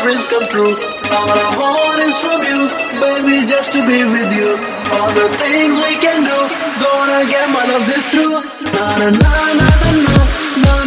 dreams come true. All I want is from you, baby, just to be with you. All the things we can do, gonna get my love this through. Na na na na na na